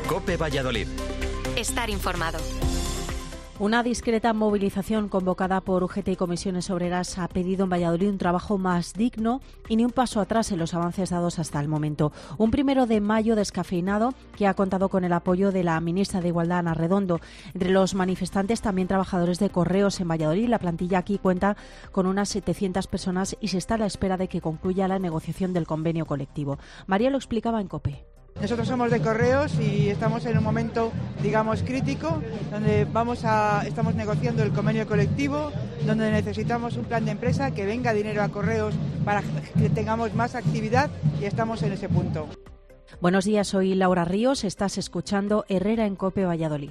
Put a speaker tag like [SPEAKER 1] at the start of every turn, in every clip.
[SPEAKER 1] COPE Valladolid.
[SPEAKER 2] Estar informado.
[SPEAKER 3] Una discreta movilización convocada por UGT y Comisiones Obreras ha pedido en Valladolid un trabajo más digno y ni un paso atrás en los avances dados hasta el momento. Un 1 de mayo descafeinado que ha contado con el apoyo de la ministra de Igualdad, Ana Redondo. Entre los manifestantes también trabajadores de Correos en Valladolid. La plantilla aquí cuenta con unas 700 personas y se está a la espera de que concluya la negociación del convenio colectivo. María lo explicaba en COPE.
[SPEAKER 4] Nosotros somos de Correos y estamos en un momento, digamos, crítico, donde estamos negociando el convenio colectivo, donde necesitamos un plan de empresa que venga dinero a Correos para que tengamos más actividad y estamos en ese punto.
[SPEAKER 3] Buenos días, soy Laura Ríos, estás escuchando Herrera en COPE Valladolid.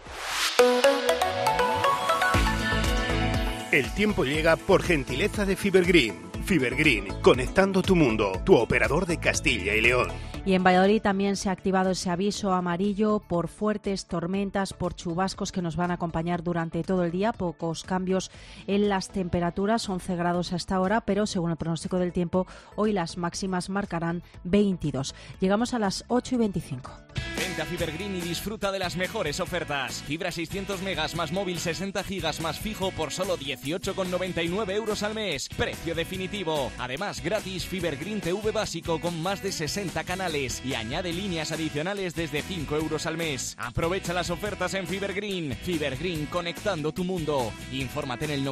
[SPEAKER 5] El tiempo llega por gentileza de Fibergreen. Fibergreen, conectando tu mundo, tu operador de Castilla y León.
[SPEAKER 3] Y en Valladolid también se ha activado ese aviso amarillo por fuertes tormentas, por chubascos que nos van a acompañar durante todo el día. Pocos cambios en las temperaturas, 11 grados a esta hora, pero según el pronóstico del tiempo, hoy las máximas marcarán 22. Llegamos a las 8:25.
[SPEAKER 6] Vente a Fibergreen y disfruta de las mejores ofertas. Fibra 600 megas más móvil 60 gigas más fijo por solo 18,99 euros al mes. Precio definitivo. Además, gratis Fibergreen TV básico con más de 60 canales y añade líneas adicionales desde 5 euros al mes. Aprovecha las ofertas en Fibergreen. Fibergreen, conectando tu mundo. Infórmate en el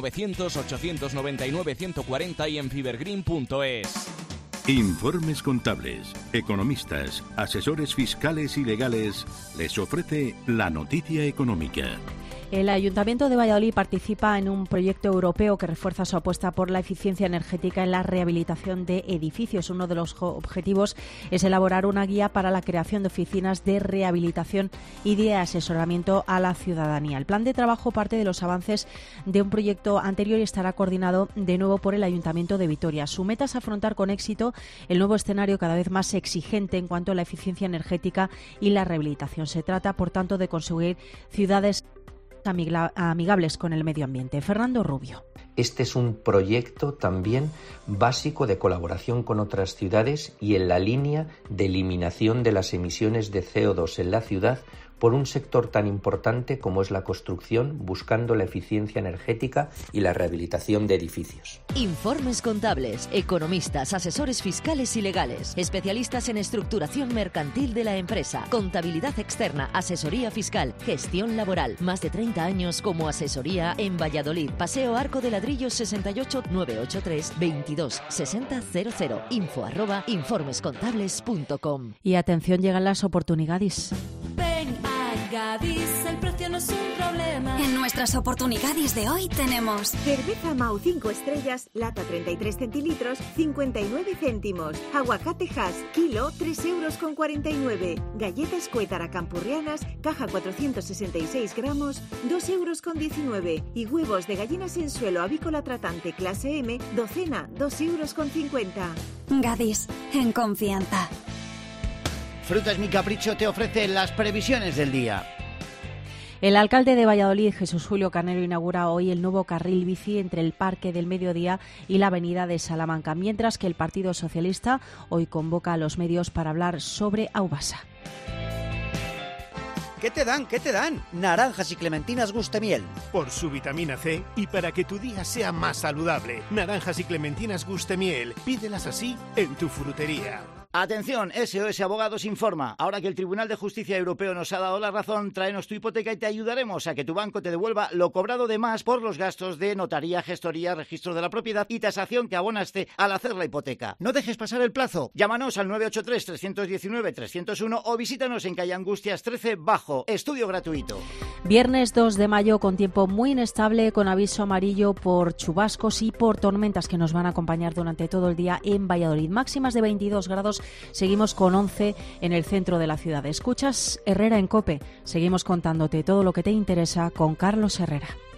[SPEAKER 6] 900-899-140 y en fibergreen.es.
[SPEAKER 7] Informes contables, economistas, asesores fiscales y legales les ofrece la noticia económica.
[SPEAKER 3] El Ayuntamiento de Valladolid participa en un proyecto europeo que refuerza su apuesta por la eficiencia energética en la rehabilitación de edificios. Uno de los objetivos es elaborar una guía para la creación de oficinas de rehabilitación y de asesoramiento a la ciudadanía. El plan de trabajo parte de los avances de un proyecto anterior y estará coordinado de nuevo por el Ayuntamiento de Vitoria. Su meta es afrontar con éxito el nuevo escenario cada vez más exigente en cuanto a la eficiencia energética y la rehabilitación. Se trata, por tanto, de conseguir ciudades amigables con el medio ambiente. Fernando Rubio.
[SPEAKER 8] Este es un proyecto también básico de colaboración con otras ciudades y en la línea de eliminación de las emisiones de CO2 en la ciudad por un sector tan importante como es la construcción, buscando la eficiencia energética y la rehabilitación de edificios.
[SPEAKER 9] Informes contables, economistas, asesores fiscales y legales, especialistas en estructuración mercantil de la empresa, contabilidad externa, asesoría fiscal, gestión laboral. Más de 30 años como asesoría en Valladolid. Paseo Arco de Ladrillos 68 983 22 6000. info@informescontables.com.
[SPEAKER 3] Y atención, llegan las oportunidades.
[SPEAKER 10] Gadis, el precio no es un problema.
[SPEAKER 2] En nuestras oportunidades de hoy tenemos
[SPEAKER 11] cerveza Mau 5 estrellas, lata 33 centilitros, 59 céntimos. Aguacate Hass, kilo, 3,49 €. Galletas Cuétara Campurrianas, caja 466 gramos, 2,19 €. Y huevos de gallinas en suelo avícola tratante clase M, docena, 2,50 €.
[SPEAKER 2] Gadis, en confianza.
[SPEAKER 12] Frutas Mi Capricho te ofrece las previsiones del día.
[SPEAKER 3] El alcalde de Valladolid, Jesús Julio Carnero, inaugura hoy el nuevo carril bici entre el Parque del Mediodía y la Avenida de Salamanca, mientras que el Partido Socialista hoy convoca a los medios para hablar sobre Aubasa.
[SPEAKER 12] ¿Qué te dan? ¿Qué te dan? Naranjas y clementinas Gustemiel.
[SPEAKER 5] Por su vitamina C y para que tu día sea más saludable. Naranjas y clementinas Gustemiel. Pídelas así en tu frutería.
[SPEAKER 12] Atención, SOS Abogados informa. Ahora que el Tribunal de Justicia Europeo nos ha dado la razón, tráenos tu hipoteca y te ayudaremos a que tu banco te devuelva lo cobrado de más por los gastos de notaría, gestoría, registro de la propiedad y tasación que abonaste al hacer la hipoteca. No dejes pasar el plazo. Llámanos al 983-319-301 o visítanos en calle Angustias 13 Bajo. Estudio gratuito.
[SPEAKER 3] Viernes 2 de mayo con tiempo muy inestable, con aviso amarillo por chubascos y por tormentas que nos van a acompañar durante todo el día en Valladolid. Máximas de 22 grados. Seguimos con 11 en el centro de la ciudad. Escuchas Herrera en COPE. Seguimos contándote todo lo que te interesa con Carlos Herrera.